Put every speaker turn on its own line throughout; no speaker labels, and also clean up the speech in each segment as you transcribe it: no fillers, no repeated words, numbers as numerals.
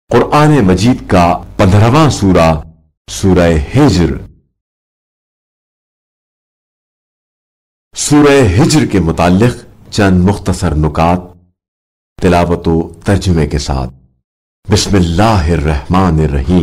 قرآن مجید کا 15واں سورہ سورہ ہجر۔ سورہ ہجر کے متعلق چند مختصر نکات تلاوت و ترجمے کے ساتھ۔ بسم اللہ الرحمن الرحیم۔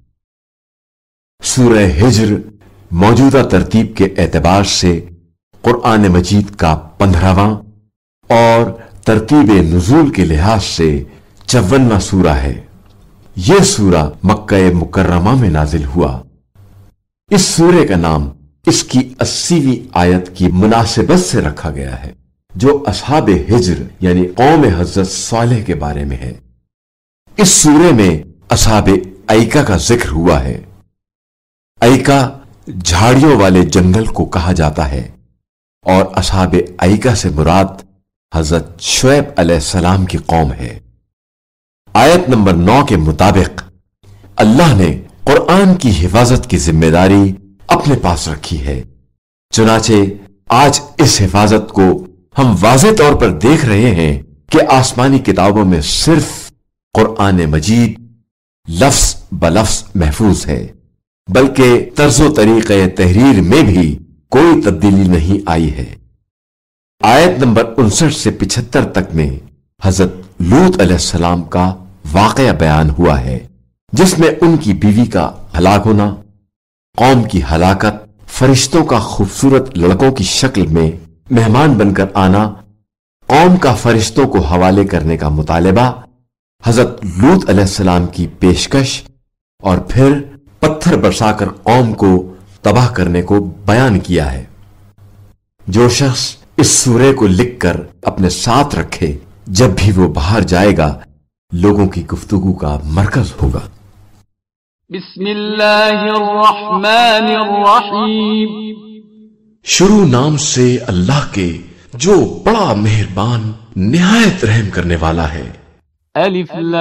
سورہ ہجر موجودہ ترتیب کے اعتبار سے قرآن مجید کا 15واں اور ترتیب نزول کے لحاظ سے 54واں سورہ ہے۔ یہ سورہ مکہ مکرمہ میں نازل ہوا۔ اس سورے کا نام اس کی 80ویں آیت کی مناسبت سے رکھا گیا ہے، جو اصحاب ہجر یعنی قوم حضرت صالح کے بارے میں ہے۔ اس سورے میں اصحاب ایکا کا ذکر ہوا ہے۔ ایکا جھاڑیوں والے جنگل کو کہا جاتا ہے، اور اصحاب ایکا سے مراد حضرت شعیب علیہ السلام کی قوم ہے۔ آیت نمبر 9 کے مطابق اللہ نے قرآن کی حفاظت کی ذمہ داری اپنے پاس رکھی ہے، چنانچہ آج اس حفاظت کو ہم واضح طور پر دیکھ رہے ہیں کہ آسمانی کتابوں میں صرف قرآن مجید لفظ بلفظ محفوظ ہے، بلکہ طرز و طریقہ تحریر میں بھی کوئی تبدیلی نہیں آئی ہے۔ آیت نمبر 59 سے 75 تک میں حضرت لوط علیہ السلام کا واقعہ بیان ہوا ہے، جس میں ان کی بیوی کا ہلاک ہونا، قوم کی ہلاکت، فرشتوں کا خوبصورت لڑکوں کی شکل میں مہمان بن کر آنا، قوم کا فرشتوں کو حوالے کرنے کا مطالبہ، حضرت لوط علیہ السلام کی پیشکش، اور پھر پتھر برسا کر قوم کو تباہ کرنے کو بیان کیا ہے۔ جو شخص اس سورے کو لکھ کر اپنے ساتھ رکھے، جب بھی وہ باہر جائے گا لوگوں کی گفتگو کا مرکز ہوگا۔
بسم اللہ الرحمن الرحیم۔
شروع نام سے اللہ کے جو بڑا مہربان نہایت رحم کرنے والا ہے۔
الف لام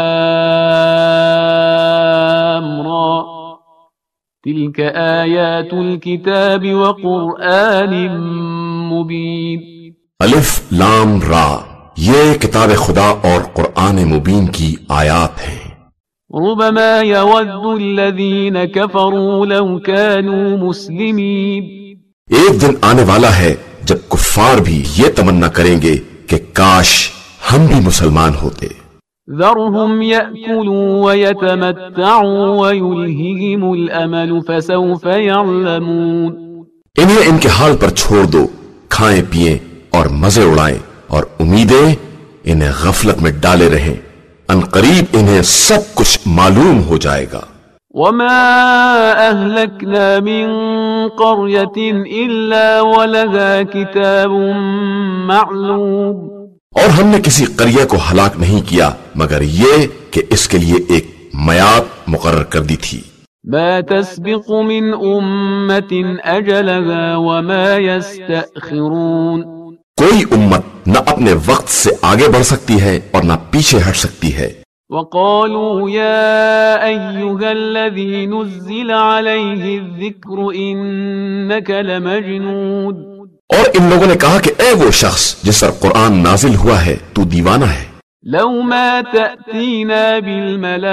را تلک آیات الكتاب وقرآن مبین۔
الف لام را، یہ کتاب خدا اور قرآن مبین کی آیات ہیں۔
ربما يود الذين كفروا لو كانوا مسلمين۔
ایک دن آنے والا ہے جب کفار بھی یہ تمنا کریں گے کہ کاش ہم بھی مسلمان ہوتے۔
ذرهم يأكلوا ويتمتعوا ويلههم الأمل فسوف يعلمون۔
انہیں ان کے حال پر چھوڑ دو، کھائیں پیئیں اور مزے اڑائیں، اور امیدیں انہیں غفلت میں ڈالے رہیں، ان قریب انہیں سب کچھ معلوم ہو جائے گا۔
وما أهلكنا من قرية إلا ولها كتاب معلوم۔
اور ہم نے کسی قریہ کو ہلاک نہیں کیا مگر یہ کہ اس کے لیے ایک میعاد مقرر کر دی تھی۔
ما تسبق من أمة أجلها وما يستأخرون۔
کوئی امت نہ اپنے وقت سے آگے بڑھ سکتی ہے اور نہ پیچھے ہٹ سکتی ہے۔
وقالوا يا أيها الذي نزل عليه الذكر إنك لمجنون۔
اور ان لوگوں نے کہا کہ اے وہ شخص جس پر قرآن نازل ہوا ہے تو دیوانہ ہے۔
لو ما تأتينا بالملائكة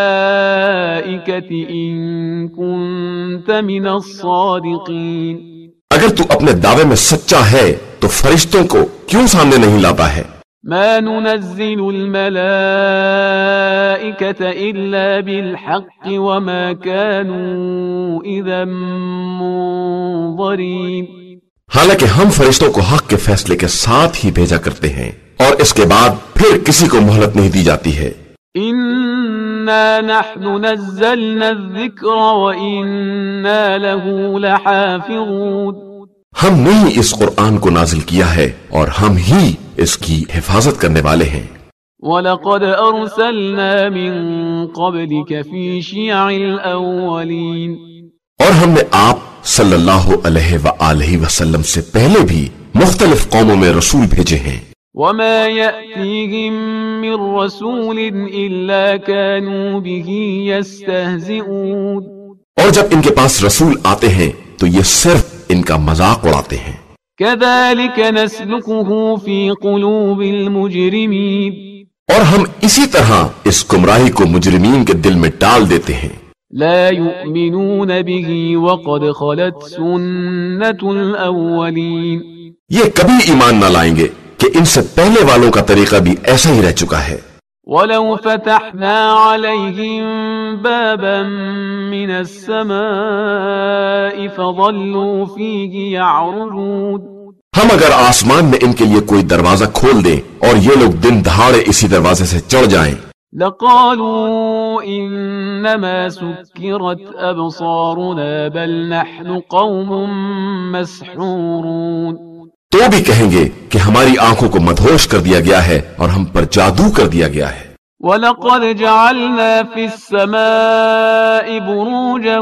إن كنت من الصادقين۔
اگر تو اپنے دعوے میں سچا ہے تو فرشتوں کو کیوں سامنے نہیں لاتا ہے؟
ما ننزل الملائكة إلا بالحق وما كانوا إذا منظرين۔
حالانکہ ہم فرشتوں کو حق کے فیصلے کے ساتھ ہی بھیجا کرتے ہیں، اور اس کے بعد پھر کسی کو مہلت نہیں دی جاتی ہے۔
إنا نحن نزلنا الذكر وإنا له لحافظون۔
ہم نے ہی اس قرآن کو نازل کیا ہے اور ہم ہی اس کی حفاظت کرنے والے ہیں۔
وَلَقَدْ أَرْسَلْنَا مِن قَبْلِكَ فِي شِيَعِ الْأَوَّلِينَ۔
اور ہم نے آپ صلی اللہ علیہ وآلہ وسلم سے پہلے بھی مختلف قوموں میں رسول بھیجے ہیں۔
وَمَا يَأْتِيهِم مِّن رَّسُولٍ إِلَّا كَانُوا بِهِ يَسْتَهْزِئُونَ۔
اور جب ان کے پاس رسول آتے ہیں تو یہ صرف ان کا مذاق اڑاتے ہیں۔
كَذَلِكَ نَسْلُكُهُ فِي قُلُوبِ الْمُجْرِمِينَ۔
اور ہم اسی طرح اس گمراہی کو مجرمین کے دل میں ڈال دیتے ہیں.
لا يؤمنون به وقد خلت سنة الأولين.
یہ کبھی ایمان نہ لائیں گے کہ ان سے پہلے والوں کا طریقہ بھی ایسا ہی رہ چکا ہے.
وَلَوْ فَتَحْنَا عَلَيْهِمْ بَابًا مِّنَ السَّمَاءِ فَظَلُّوا فِيهِ يَعْرُجُونَ.
ہم اگر آسمان میں ان کے لیے کوئی دروازہ کھول دیں اور یہ لوگ دن دہاڑے اسی دروازے سے چڑھ جائیں
لَقَالُوا إِنَّمَا سُكِّرَتْ أَبْصَارُنَا بَلْ نَحْنُ قَوْمٌ مَسْحُورُونَ.
تو بھی کہیں گے کہ ہماری آنکھوں کو مدہوش کر دیا گیا ہے اور ہم پر جادو کر دیا گیا ہے.
وَلَقَدْ جَعَلْنَا فِي السَّمَاءِ بُرُوجًا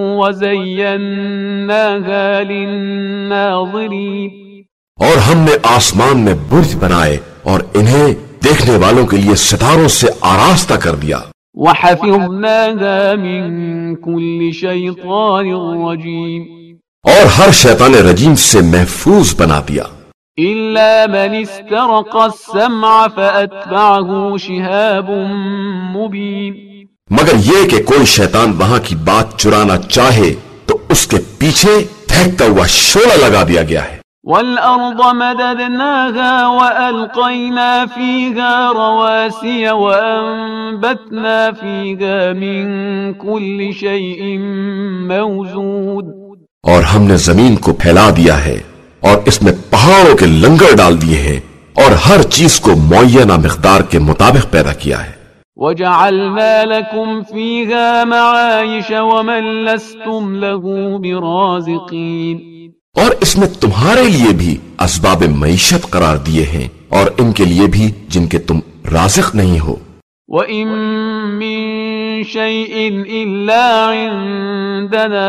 وَزَيَّنَّاهَا لِلنَّاظِرِينَ.
اور ہم نے آسمان میں برج بنائے اور انہیں دیکھنے والوں کے لیے ستاروں سے آراستہ کر دیا.
وَحَفِظْنَاهَا مِن كُلِّ شَيْطَانٍ رَجِيمٍ.
اور ہر شیطان رجیم سے محفوظ بنا دیا.
إِلَّا مَنِ اسْتَرَقَ السَّمْعَ فَأَتْبَعَهُ شِهَابٌ مُبِينٌ.
مگر یہ کہ کوئی شیطان وہاں کی بات چرانا چاہے تو اس کے پیچھے پھینکتا ہوا شعلہ لگا دیا گیا ہے.
وَالْأَرْضَ مَدَدْنَاهَا وَأَلْقَيْنَا فِيهَا رَوَاسِيَ وَأَنبَتْنَا فِيهَا مِن كُلِّ شَيْءٍ مَّوْزُونٍ.
اور ہم نے زمین کو پھیلا دیا ہے اور اس میں پہاڑوں کے لنگر ڈال دیے ہیں اور ہر چیز کو معینہ مقدار کے مطابق پیدا کیا ہے.
وَجَعَلْنَا لَكُمْ فِيهَا مَعَايِشَ وَمَن لَّسْتُمْ لَهُ بِرَازِقِينَ.
اور اس میں تمہارے لیے بھی اسباب معیشت قرار دیے ہیں اور ان کے لیے بھی جن کے تم رازق نہیں ہو.
وَإِن مِّن شَيْءٍ إِلَّا عِندَنَا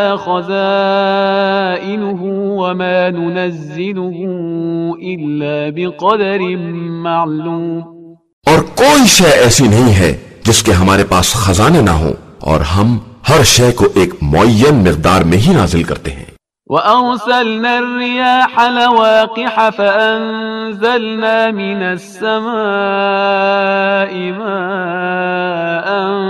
خَزَائِنُهُ وَمَا نُنَزِّلُهُ إِلَّا بِقَدَرٍ مَّعْلُومٍ.
اور کوئی شے ایسی نہیں ہے جس کے ہمارے پاس خزانے نہ ہوں اور ہم ہر شے کو ایک معین مقدار میں ہی نازل کرتے ہیں.
وَأَرْسَلْنَا الرِّيَاحَ لَوَاقِحَ فَأَنزَلْنَا مِنَ السَّمَاءِ مَاءً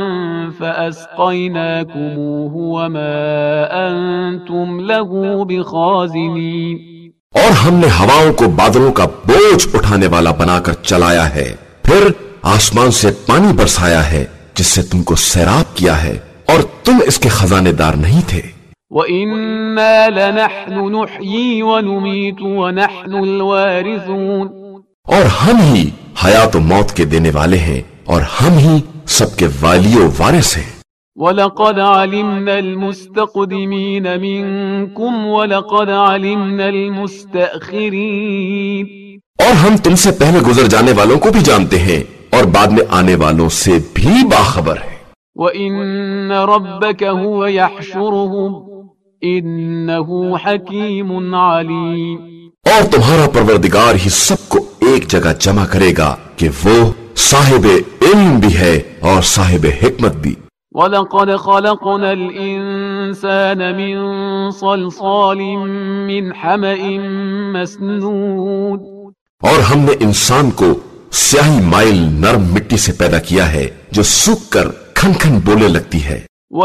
فَأَسْقَيْنَاكُمُوهُ وَمَا أَنْتُمْ لَهُ بِخَازِنِينَ.
اور ہم نے ہواؤں کو بادلوں کا بوجھ اٹھانے والا بنا کر چلایا ہے، پھر آسمان سے پانی برسایا ہے جس سے تم کو سیراب کیا ہے اور تم اس کے خزانے دار نہیں تھے.
وَإِنَّا لَنَحْنُ نُحْيِي وَنُمِيتُ وَنَحْنُ الْوَارِثُونَ.
اور ہم ہی حیات و موت کے دینے والے ہیں اور ہم ہی سب کے والی و وارث ہیں.
وَلَقَدْ عَلِمْنَا الْمُسْتَقْدِمِينَ مِنْكُمْ وَلَقَدْ عَلِمْنَا الْمُسْتَأْخِرِينَ.
اور ہم تم سے پہلے گزر جانے والوں کو بھی جانتے ہیں اور بعد میں آنے والوں سے بھی باخبر ہیں.
وَإِنَّ رَبَّكَ هُوَ يَحْشُرُهُمْ إِنَّهُ حَكِيمٌ عَلِيمٌ.
اور تمہارا پروردگار ہی سب کو ایک جگہ جمع کرے گا کہ وہ صاحب علم بھی ہے اور صاحب حکمت بھی.
وَلَقَدْ خَلَقْنَا الْإِنسَانَ مِنْ صَلْصَالٍ مِّنْ حَمَإٍ مَّسْنُونٍ.
اور ہم نے انسان کو سیاہی مائل نرم مٹی سے پیدا کیا ہے جو سوکھ کر کھن کھن بولنے لگتی ہے.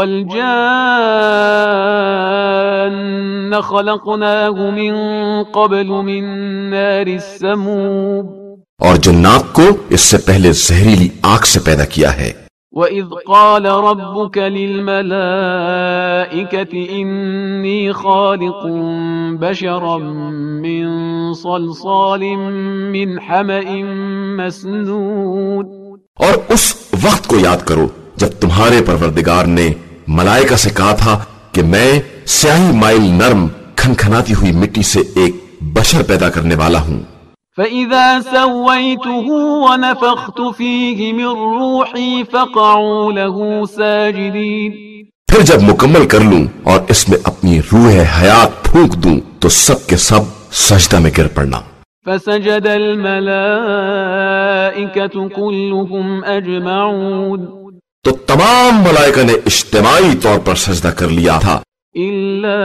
وَالْجَانَّ خَلَقْنَاهُ مِن قَبْلُ مِن نَّارِ السَّمُومِ.
اور جنات کو اس سے پہلے زہریلی آگ سے پیدا کیا ہے.
وَإِذْ قَالَ رَبُّكَ لِلْمَلَائِكَةِ إِنِّي خَالِقٌ بَشَرًا مِّن صَلْصَالٍ مِّنْ حَمَإٍ مَّسْنُونٍ.
اور اس وقت کو یاد کرو جب تمہارے پروردگار نے ملائکہ سے کہا تھا کہ میں سیاہی مائل نرم کھنکھناتی ہوئی مٹی سے ایک بشر پیدا کرنے والا ہوں.
فَإِذَا سَوَّيْتُهُ وَنَفَخْتُ فِيهِ مِن رُّوحِي فَقَعُوا لَهُ سَاجِدِينَ.
پھر جب مکمل کر لوں اور اس میں اپنی روح حیات پھونک دوں تو سب کے سب سجدہ میں گر پڑنا.
فَسَجَدَ الْمَلَائِكَةُ كُلُّهُمْ أَجْمَعُونَ.
تو تمام ملائکہ نے اجتماعی طور پر سجدہ کر لیا تھا
إِلَّا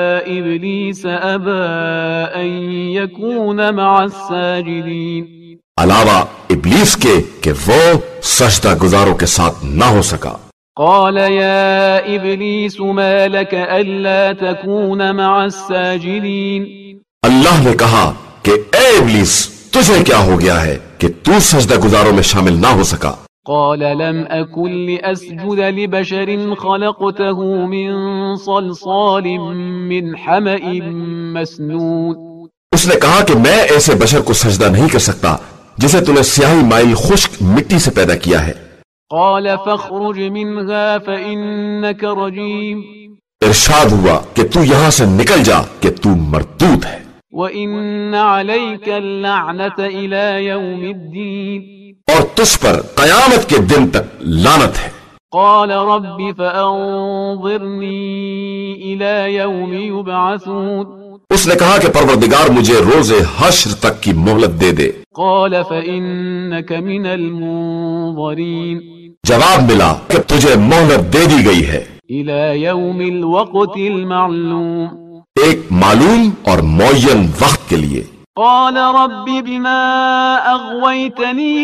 إِبْلِيسَ أَبَى أَن يَكُونَ مَعَ السَّاجِدِينَ.
علاوہ ابلیس کے کہ وہ سجدہ گزاروں کے ساتھ نہ ہو سکا۔
قال يا إبليس ما لك ألا تكون مع الساجدين۔
اللہ نے کہا کہ اے ابلیس تجھے کیا ہو گیا ہے کہ تو سجدہ گزاروں میں شامل نہ ہو سکا؟
قال لم أكن لأسجد لبشر خلقته من صلصال من حمأ مسنون۔
اس نے کہا کہ میں ایسے بشر کو سجدہ نہیں کر سکتا جسے تو نے سیاہی مائل خشک مٹی سے پیدا کیا ہے۔
قال فاخرج منها فإنك رجيم۔
ارشاد ہوا کہ تو یہاں سے نکل جا کہ تو مردود ہے،
وَإِنَّ عَلَيْكَ اللَّعْنَةَ إِلَى يَوْمِ الدِّينِ۔
اور تجھ پر قیامت کے دن تک لعنت ہے۔
قال رب فأنظرني إلى يوم يبعثون۔
اس نے کہا کہ پروردگار مجھے روز حشر تک کی مہلت دے دے۔
قال فإنك من المنظرين۔
جواب ملا کہ تجھے مہلت دے دی گئی ہے
إلى يوم الوقت المعلوم۔
ایک معلوم اور معین وقت کے لیے۔
قال رب بما أغويتني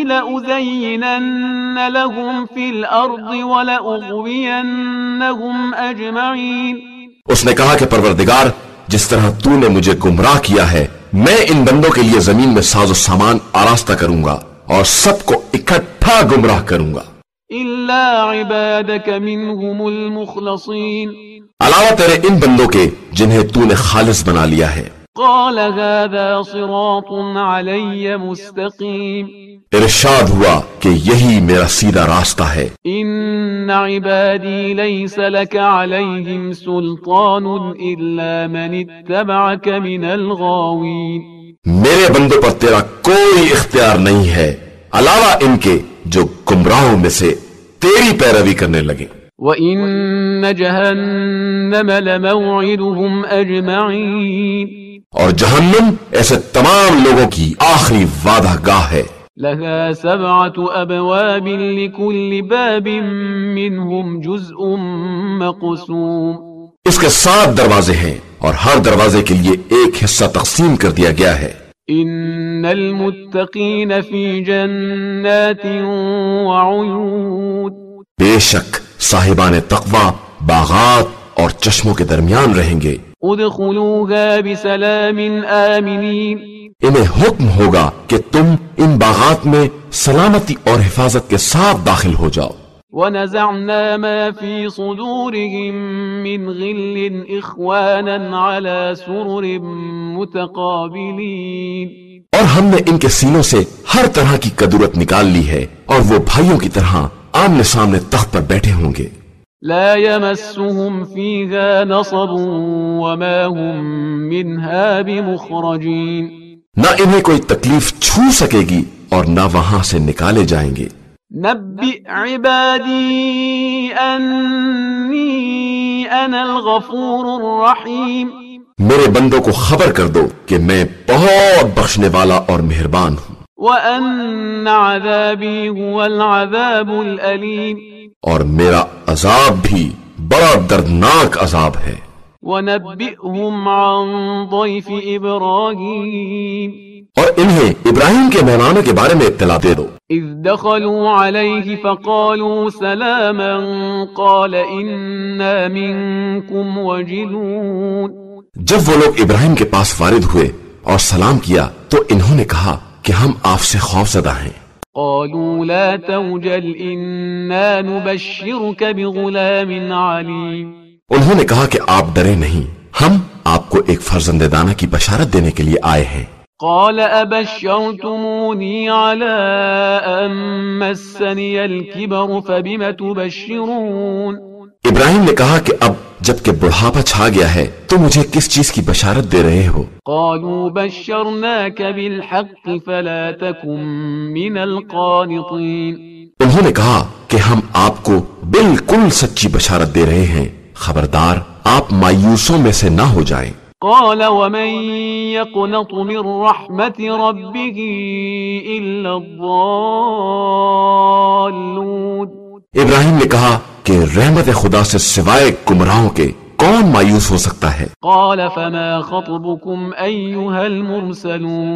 لأزينن لهم في الأرض ولأغوينهم أجمعين۔
اس نے کہا کہ پروردگار جس طرح تو نے مجھے گمراہ کیا ہے میں ان بندوں کے لیے زمین میں ساز و سامان آراستہ کروں گا اور سب کو اکٹھا گمراہ کروں گا
إلا عبادك منهم المخلصين۔
علاوہ تیرے ان بندوں کے جنہیں تو نے خالص بنا لیا ہے۔
قال هذا صراط علي مستقيم۔
ارشاد ہوا کہ یہی میرا سیدھا راستہ ہے۔
إن عبادي ليس لك عليهم سلطان إلا من اتبعك من الغاوين۔
میرے بندوں پر تیرا کوئی اختیار نہیں ہے علاوہ ان کے جو گمراہوں میں سے تیری پیروی کرنے لگے۔
وَإِنَّ جَهَنَّمَ لَمَوْعِدُهُمْ أَجْمَعِينَ۔
اور جہنم ایسے تمام لوگوں کی آخری وعدہ گاہ ہے۔
لَهَا سَبْعَةُ أَبْوَابٍ لِكُلِّ بَابٍ مِّنْهُمْ جُزْءٌ مَّقْسُومٌ۔
اس کے 7 دروازے ہیں اور ہر دروازے کے لیے ایک حصہ تقسیم کر دیا گیا ہے۔
إِنَّ الْمُتَّقِينَ فِي جَنَّاتٍ وَعُيُونٍ۔
بے شک صاحبان تقوی باغات اور چشموں کے درمیان رہیں گے۔
ادخلوها بسلام آمنین۔
انہیں حکم ہوگا کہ تم ان باغات میں سلامتی اور حفاظت کے ساتھ داخل ہو جاؤ۔
ونزعنا ما في صدورهم من غل إخوانا على سرر متقابلين۔
اور ہم نے ان کے سینوں سے ہر طرح کی کدورت نکال لی ہے اور وہ بھائیوں کی طرح آمنے سامنے تخت پر بیٹھے ہوں گے۔
لا يمسهم فيها نصب وما هم منها بمخرجين۔
نہ انہیں کوئی تکلیف چھو سکے گی اور نہ وہاں سے نکالے جائیں گے۔
نبئ عبادی انی انا الغفور الرحیم۔
میرے بندوں کو خبر کر دو کہ میں بہت بخشنے والا اور مہربان ہوں۔
وَأَنَّ عَذَابِي هُوَ الْعَذَابُ الْأَلِيمُ۔ اور
میرا عذاب بھی بڑا دردناک عذاب ہے۔
وَنَبِّئْهُمْ عَنْ ضَيْفِ إِبْرَاهِيمَ۔
اور انہیں ابراہیم کے مہمانوں کے بارے میں اطلاع دے دو۔
إِذْ دَخَلُوا عَلَيْهِ فَقَالُوا سَلَامًا قَالَ إِنَّا مِنْكُمْ وَجِلُونَ۔
جب وہ لوگ ابراہیم کے پاس وارد ہوئے اور سلام کیا تو انہوں نے کہا کہ ہم آپ سے خوف زدہ ہیں۔
قالوا لا توجل إنا نبشرك بغلام عليم۔
انہوں نے کہا کہ آپ ڈرے نہیں، ہم آپ کو ایک فرزند دانا کی بشارت دینے کے لیے آئے ہیں۔
قال أبشرتموني على أن مسني الكبر فبم تبشرون۔
ابراہیم نے کہا کہ اب جب کہ بڑھاپا چھا گیا ہے تو مجھے کس چیز کی بشارت دے رہے ہو؟
قالوا بشرناك بالحق فلا تكن من القانطين۔
انہوں نے کہا کہ ہم آپ کو بالکل سچی بشارت دے رہے ہیں، خبردار آپ مایوسوں میں سے نہ ہو جائیں۔
قال ومن يقنط من رحمة ربه إلا الضالون۔
ابراہیم نے کہا کہ رحمت خدا سے سوائے گمراہوں کے کون مایوس ہو سکتا ہے؟
قال فما خطبكم أيها المرسلون۔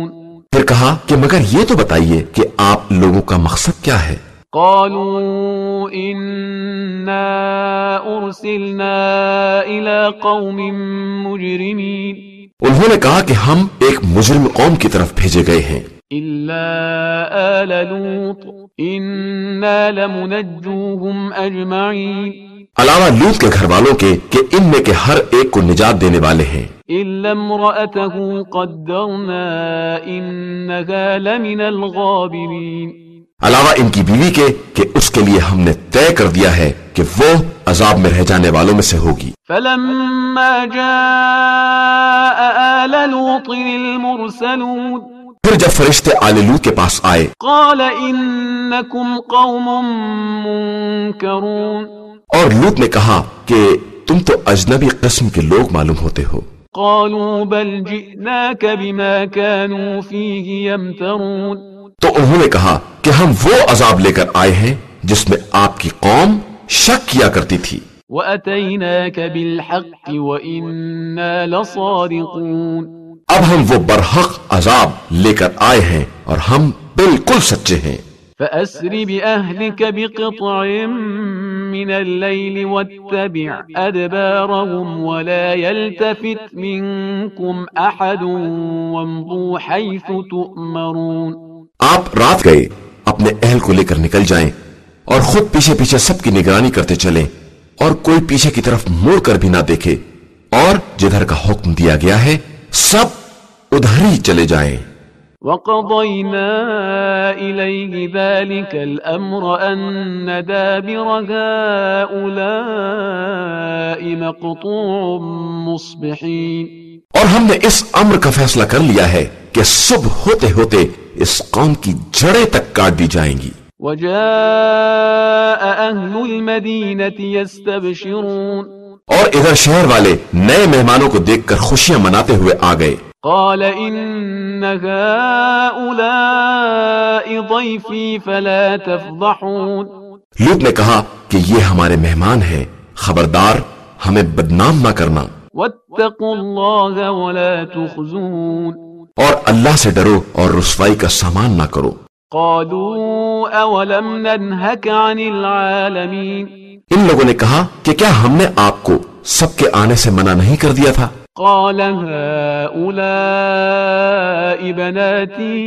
پھر کہا کہ مگر یہ تو بتائیے کہ آپ لوگوں کا مقصد کیا ہے؟
قالوا إنا أرسلنا إلى قوم مجرمين
انہوں نے کہا کہ ہم ایک مجرم قوم کی طرف بھیجے گئے ہیں،
إلا آل لوط إنا لمنجوهم أجمعين
علاوہ لوط کے گھر والوں کے کہ ان میں کے ہر ایک کو نجات دینے والے ہیں،
إلا امرأته قدرنا إنها لمن الغابرين
علاوہ ان کی بیوی کے کہ اس کے لیے ہم نے طے کر دیا ہے کہ وہ عذاب میں رہ جانے والوں میں سے ہوگی۔
فلما جاء آل لوط المرسلون
پھر جب فرشتے آل لوط کے پاس آئے،
قال إنكم قوم منكرون
اور لوط نے کہا کہ تم تو اجنبی قسم کے لوگ معلوم ہوتے ہو۔
قالوا بل جئناك بما كانوا فيه يمترون
تو انہوں نے کہا کہ ہم وہ عذاب لے کر آئے ہیں جس میں آپ کی قوم شک کیا کرتی تھی،
وأتيناك بالحق وإنا لصادقون
اب ہم وہ برحق عذاب لے کر آئے ہیں اور ہم بالکل سچے ہیں۔
فأسر بأهلك بقطع من الليل واتبع أدبارهم ولا يلتفت منكم أحد وامضوا حيث تؤمرون
آپ رات گئے اپنے اہل کو لے کر نکل جائیں اور خود پیچھے پیچھے سب کی نگرانی کرتے چلیں اور کوئی پیچھے کی طرف مڑ کر بھی نہ دیکھے، اور جدھر کا حکم دیا گیا ہے سب ادھر ہی چلے جائیں۔
وَقَضَيْنَا إِلَيْهِ ذَلِكَ الْأَمْرَ أَنَّ دَابِرَ هَؤُلَاءِ مَقْطُوعٌ مُصْبِحِينَ
اور ہم نے اس امر کا فیصلہ کر لیا ہے کہ صبح ہوتے ہوتے اس قوم کی جڑیں تک کاٹ دی جائیں گی۔
وَجَاءَ أَهْلُ الْمَدِينَةِ يَسْتَبْشِرُونَ
اور ادھر شہر والے نئے مہمانوں کو دیکھ کر خوشیاں مناتے ہوئے آ گئے۔
قال إن هؤلاء ضيفي فلا تفضحون
لوط نے کہا کہ یہ ہمارے مہمان ہیں، خبردار ہمیں بدنام نہ کرنا،
واتقوا الله ولا تخزون
اور اللہ سے ڈرو اور رسوائی کا سامان نہ کرو۔
قالوا أولم ننهك عن العالمين
ان لوگوں نے کہا کہ کیا ہم نے آپ کو سب کے آنے سے منع نہیں کر دیا تھا؟
قال هؤلاء بناتي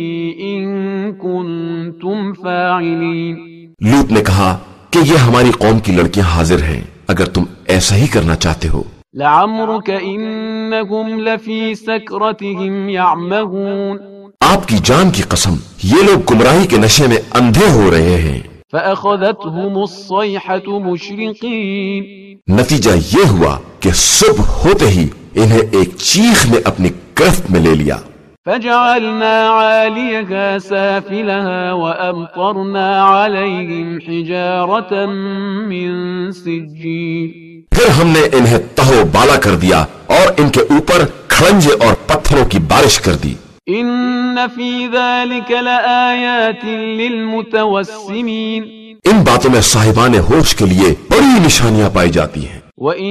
إن كنتم فاعلين
لوط نے کہا کہ یہ ہماری قوم کی لڑکیاں حاضر ہیں اگر تم ایسا ہی کرنا چاہتے ہو۔
لعمرك إنهم لفي سكرتهم يعمهون
آپ کی جان کی قسم یہ لوگ گمراہی کے نشے میں اندھے ہو رہے ہیں۔
فأخذتهم الصيحة مشرقين
نتیجہ یہ ہوا کہ صبح ہوتے ہی انہیں ایک چیخ نے اپنی گرفت میں لے لیا۔
فجعلنا عاليها سافلها وأمطرنا عليهم حجارة من سجيل
پھر ہم نے انہیں تہو بالا کر دیا اور ان کے اوپر کھڑنجے اور پتھروں کی بارش کر دی۔
إن في ذلك لآيات للمتوسمين
ان باتوں میں صاحبان ہوش کے لیے بڑی نشانیاں پائی جاتی ہیں،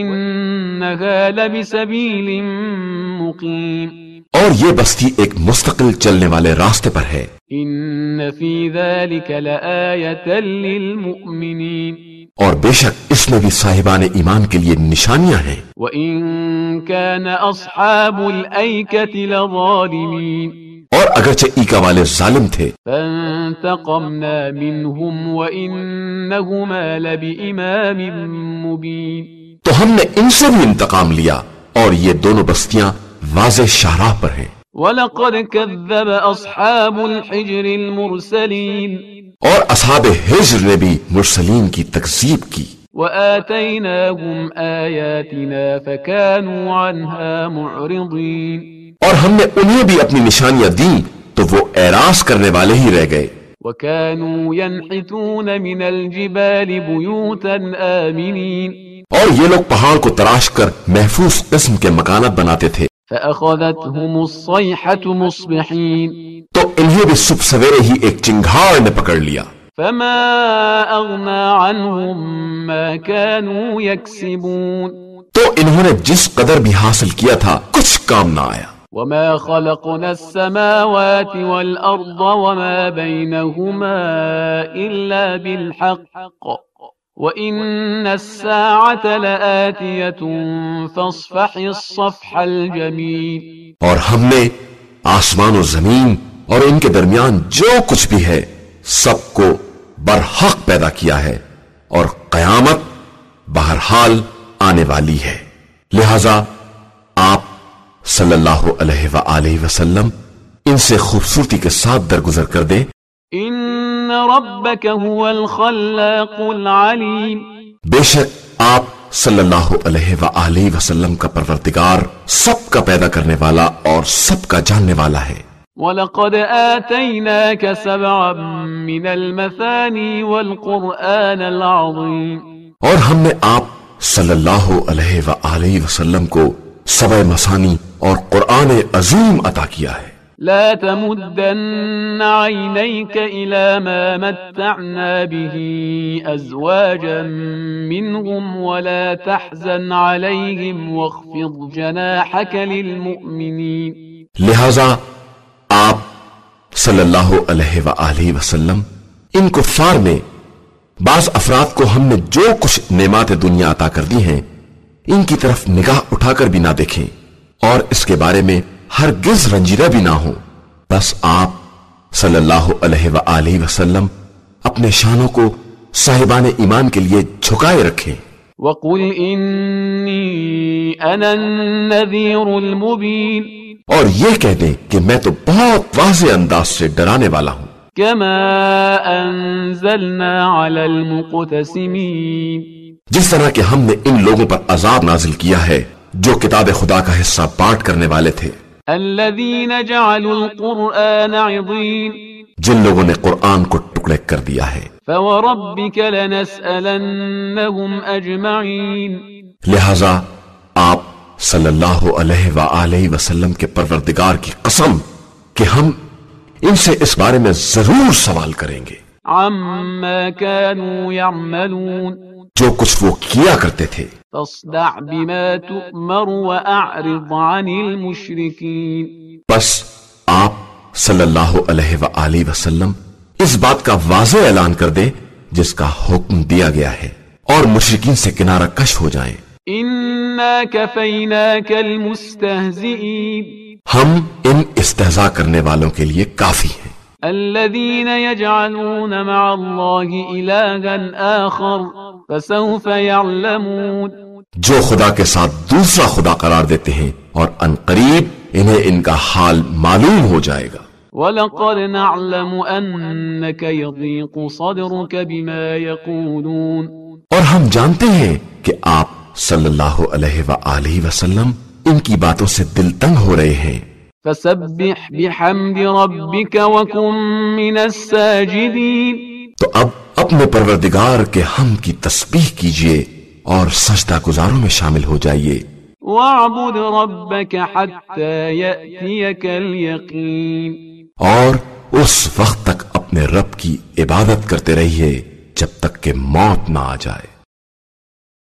وإنها لبسبيل مقيم
اور یہ بستی ایک مستقل چلنے والے راستے پر ہے۔
إن في ذلك لآية للمؤمنين
اور بے شک اس میں بھی صاحبان ایمان کے لیے نشانیاں ہیں۔
وَإِن كَانَ أَصْحَابُ الْأَيْكَةِ لَظَالِمِينَ
اور اگرچہ ایکا والے ظالم تھے،
فَانْتَقَمْنَا مِنْهُمْ وَإِنَّهُمَا لَبِإِمَامٍ مُبِينٍ
تو ہم نے ان سے بھی انتقام لیا اور یہ دونوں بستیاں واضح شاہراہ پر ہیں۔
وَلَقَدْ كَذَّبَ أَصْحَابُ الْحِجْرِ الْمُرْسَلِينَ
اور اصحاب ہجر نے بھی مرسلین کی تکذیب کی۔
وَآتَيْنَاهُمْ آيَاتِنَا فَكَانُوا عَنْهَا مُعْرِضِينَ
اور ہم نے انہیں بھی اپنی نشانیاں دیں تو وہ اعراض کرنے والے ہی رہ گئے۔
وَكَانُوا يَنْحِتُونَ مِنَ الْجِبَالِ بُيُوتًا آمِنِينَ
اور یہ لوگ پہاڑ کو تراش کر محفوظ قسم کے مکانات بناتے تھے۔
فأخذتهم الصيحة مصبحين
تو انہیں بھی صبح سویرے ہی ایک چنگھاڑ نے پکڑ لیا۔
فما أغنى عنهم ما كانوا يكسبون
تو انہوں نے جس قدر بھی حاصل کیا تھا کچھ کام نہ آیا۔
وما خلقنا السماوات والأرض وما بينهما إلا بالحق وإن الساعة لآتية فاصفح الصفح الجميل.
اور ہم نے آسمان و زمین اور ان کے درمیان جو کچھ بھی ہے سب کو برحق پیدا کیا ہے اور قیامت بہرحال آنے والی ہے، لہذا آپ صلی اللہ علیہ وآلہ وسلم ان سے خوبصورتی کے ساتھ درگزر کر دیں.
ان ربک هو الخلاق العلیم،
بے شک آپ صلی اللہ علیہ وآلہ وسلم کا پروردگار سب کا پیدا کرنے والا اور سب کا جاننے والا ہے.
وَلَقَدْ آتَيْنَاكَ سَبْعًا مِّنَ الْمَثَانِي وَالْقُرْآنَ الْعَظِيمِ، اور
ہم نے آپ صلی اللہ علیہ وآلہ وسلم کو 7 مثانی اور قرآن عظیم عطا کیا ہے.
لا تمدن عينيك إلى ما متعنا به أزواجا منهم ولا تحزن عليهم واخفض جناحك للمؤمنين.
لہذا آپ صلی اللہ علیہ وآلہ وسلم ان کفار میں بعض افراد کو ہم نے جو کچھ نعمات دنیا عطا کر دی ہیں ان کی طرف نگاہ اٹھا کر بھی نہ دیکھیں اور اس کے بارے میں ہرگز رنجیدہ بھی نہ ہو. بس آپ صلی اللہ علیہ وآلہ وسلم اپنے شانوں کو صاحبان ایمان کے لیے جھکائے رکھیں.
وَقُلْ إِنِّي أَنَا النَّذِيرُ الْمُبِينُ،
اور یہ کہہ دیں کہ میں تو بہت واضح انداز سے ڈرانے والا ہوں.
كَمَا أَنزَلْنَا عَلَى الْمُقْتَسِمِينَ،
جس طرح کہ ہم نے ان لوگوں پر عذاب نازل کیا ہے جو کتاب خدا کا حصہ بانٹ کرنے والے تھے.
الذين جعلوا القرآن عضين،
جن لوگوں نے قرآن کو ٹکڑے کر دیا ہے.
فوربك لنسألنهم أجمعين،
لہذا آپ صلی اللہ علیہ وآلہ وسلم کے پروردگار کی قسم کہ ہم ان سے اس بارے میں ضرور سوال کریں گے.
عما كانوا يعملون،
جو کچھ وہ کیا کرتے تھے.
فاصدع بما تؤمر وأعرض عن المشركين،
بس آپ صلی اللہ علیہ وآلہ وسلم اس بات کا واضح اعلان کر دیں جس کا حکم دیا گیا ہے اور مشرکین سے کنارہ کش ہو جائیں.
إنا كفيناك المستهزئين،
ہم ان استہزاء کرنے والوں کے لیے کافی ہیں.
الذين يجعلون مع الله إلها آخر فسوف يعلمون،
جو خدا کے ساتھ دوسرا خدا قرار دیتے ہیں اور ان قریب انہیں ان کا حال معلوم ہو جائے گا.
وَلَقَدْ نَعْلَمُ أَنَّكَ يَضِيقُ صَدْرُكَ بِمَا يَقُولُونَ،
اور ہم جانتے ہیں کہ آپ صلی اللہ علیہ وآلہ وسلم ان کی باتوں سے دل تنگ ہو رہے ہیں.
فَسَبِّحْ بِحَمْدِ رَبِّكَ وَكُن مِّنَ السَّاجِدِينَ،
تو اب اپنے پروردگار کے حمد کی تسبیح کیجئے اور سجدہ گزاروں میں شامل ہو جائیے.
وَاعْبُدْ رَبَّكَ حَتَّى يَأْتِيَكَ الْيَقِينُ،
اور اس وقت تک اپنے رب کی عبادت کرتے رہیے جب تک کہ موت نہ آ جائے.